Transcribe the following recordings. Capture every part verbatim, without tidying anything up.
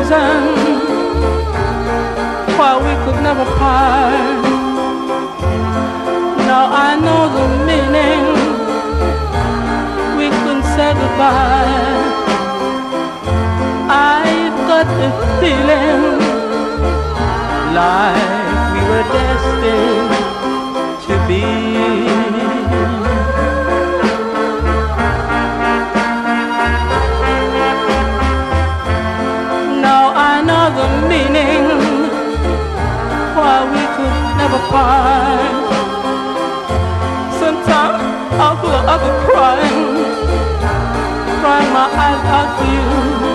reason why we could never part. Now I know the meaning. We couldn't say goodbye. I've got the feeling like we were destined to be. Now I know the meaning why we could never part. Sometimes I feel like I could cry, crying my eyes out to you.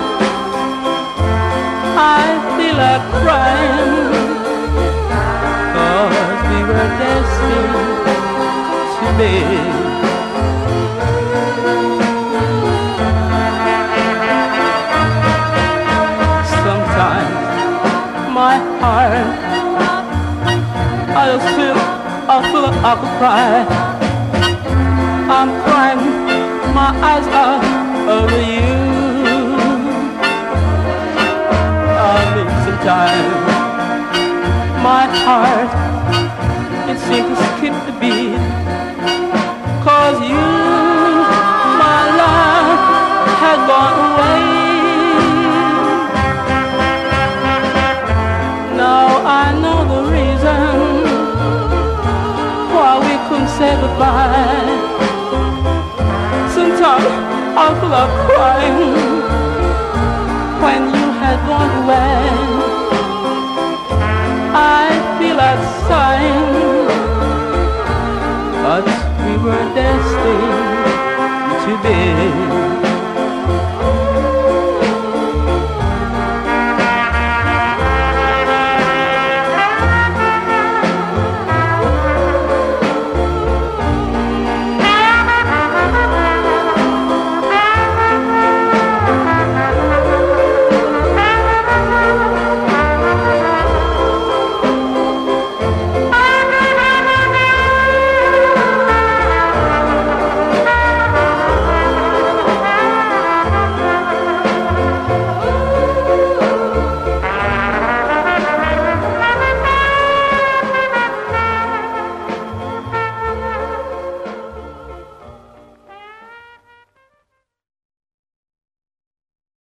I feel like crying, 'cause we were destined to be. Sometimes my heart, I just feel, I feel like I could cry. I'm crying my eyes out over you. I mean, sometimes my heart, it seems to skip the beat, 'cause you, my love, had gone away. Now I know the reason why we couldn't say goodbye. Sometimes I feel like crying when you had gone away.